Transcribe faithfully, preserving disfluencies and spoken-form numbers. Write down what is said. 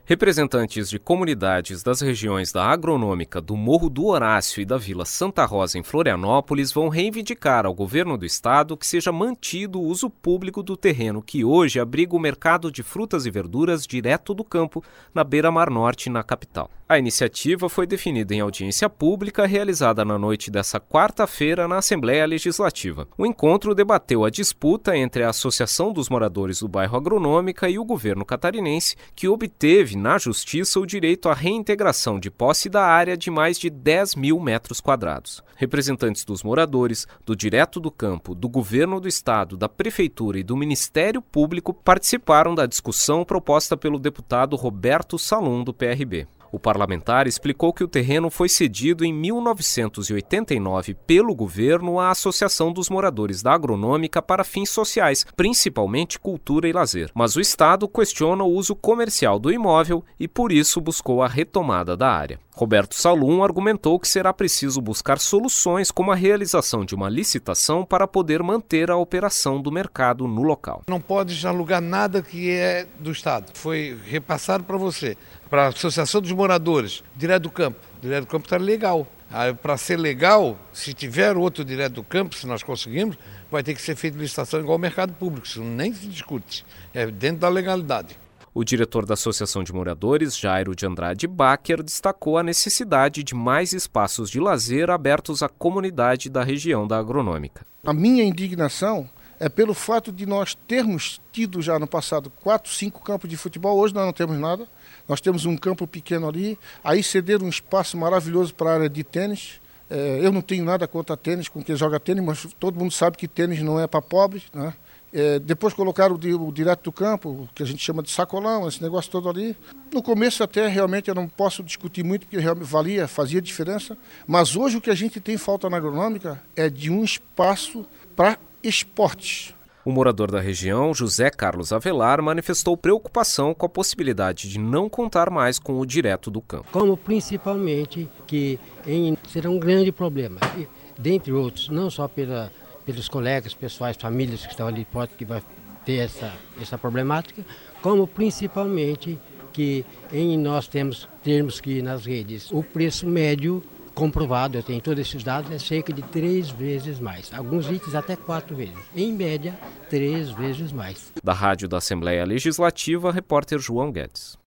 Representantes de comunidades das regiões da Agronômica, do Morro do Horácio e da Vila Santa Rosa, em Florianópolis, vão reivindicar ao governo do estado que seja mantido o uso público do terreno que hoje abriga o mercado de frutas e verduras direto do campo, na beira-mar norte, na capital. A iniciativa foi definida em audiência pública realizada na noite dessa quarta-feira na Assembleia Legislativa. O encontro debateu a disputa entre a Associação dos Moradores do Bairro Agronômica e o governo catarinense, que obteve na Justiça o direito à reintegração de posse da área de mais de dez mil metros quadrados. Representantes dos moradores, do Direto do Campo, do Governo do Estado, da Prefeitura e do Ministério Público participaram da discussão proposta pelo deputado Roberto Salum, do P R B. O parlamentar explicou que o terreno foi cedido em mil novecentos e oitenta e nove pelo governo à Associação dos Moradores da Agronômica para fins sociais, principalmente cultura e lazer. Mas o Estado questiona o uso comercial do imóvel e, por isso, buscou a retomada da área. Roberto Salum argumentou que será preciso buscar soluções como a realização de uma licitação para poder manter a operação do mercado no local. Não pode alugar nada que é do Estado. Foi repassado para você, para a Associação dos Moradores, Direto do Campo. Direto do Campo está legal. Para ser legal, se tiver outro Direto do Campo, se nós conseguirmos, vai ter que ser feita licitação igual ao mercado público. Isso nem se discute. É dentro da legalidade. O diretor da Associação de Moradores, Jairo de Andrade Bacher, destacou a necessidade de mais espaços de lazer abertos à comunidade da região da Agronômica. A minha indignação é pelo fato de nós termos tido já no passado quatro, cinco campos de futebol. Hoje nós não temos nada. Nós temos um campo pequeno ali. Aí ceder um espaço maravilhoso para a área de tênis. É, eu não tenho nada contra tênis, com quem joga tênis, mas todo mundo sabe que tênis não é para pobres, né? É, depois colocaram o, o Direto do Campo, que a gente chama de sacolão, esse negócio todo ali. No começo até realmente eu não posso discutir muito, porque realmente valia, fazia diferença. Mas hoje o que a gente tem falta na agronômica é de um espaço para esportes. O morador da região, José Carlos Avelar, manifestou preocupação com a possibilidade de não contar mais com o Direto do Campo. Como principalmente que em, será um grande problema, e, dentre outros, não só pela pelos colegas, pessoais, famílias que estão ali, pode que vai ter essa, essa problemática, como principalmente que em nós temos termos que nas redes o preço médio comprovado, eu tenho todos esses dados, é cerca de três vezes mais. Alguns itens até quatro vezes. Em média, três vezes mais. Da Rádio da Assembleia Legislativa, repórter João Guedes.